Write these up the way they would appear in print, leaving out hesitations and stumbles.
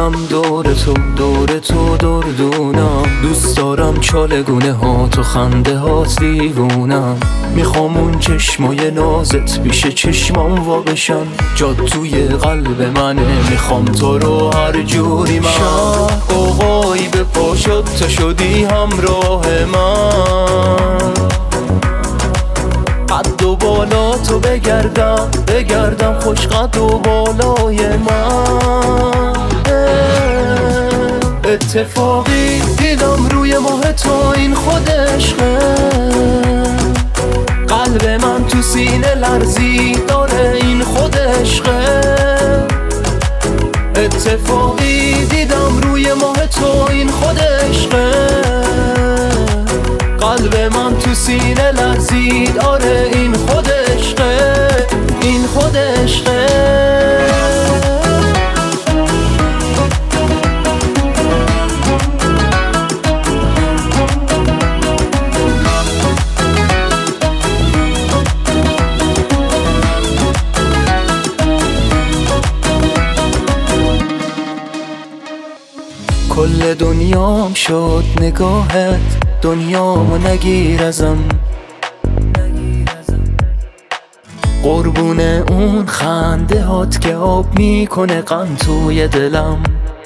میگردم دور تو دور تو دردونم. دوست دارم چالگونه هات و خنده هات دیوونم. میخوام اون چشمای نازت پیش چشمام واقعشن. جات توی قلب منه، میخوام تو رو هر جوری من. قوقایی به پا شد تا شدی همراه من. قد و بالا تو بگردم خوش قد و بالای من. اتفاقی دیدم روی ماه تو، این خود عشقه. قلب من تو سینه لرزی داره، این خود عشقه. اتفاقی دیدم روی ماه تو، این خود عشقه. قلب من تو سینه لرزید، آره این خود عشقه، این خود عشقه. کل دنیام شد نگاهت، دنیامو نگیر ازم. قربون اون خنده هات که آب میکنه غم توی دلم.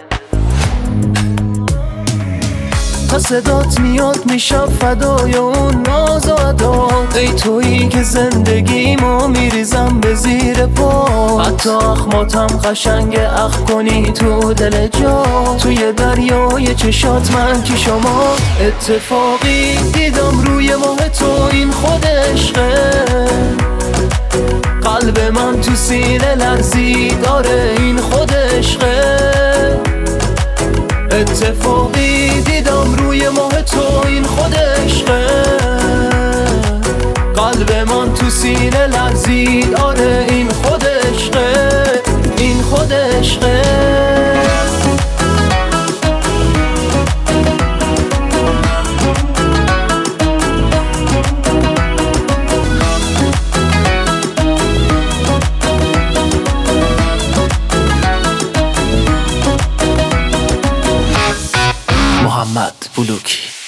تا صدات میاد میشم فدای اون ناز و عدات. ای تویی که زندگیمو میریزم به زیر پا. حتی اخماتم قشنگ اخ کنی تو دل جا. توی دریای چشات من کی شما. اتفاقی دیدم روی ماه تو، این خود عشقه. قلب من تو سینه لرزی داره، این خود عشقه. اتفاقی دیدم روی ماه تو، این خود عشقه. قلب من تو سینه لرزید، آره این خود عشقه، این خود عشقه. محمد بلوکی.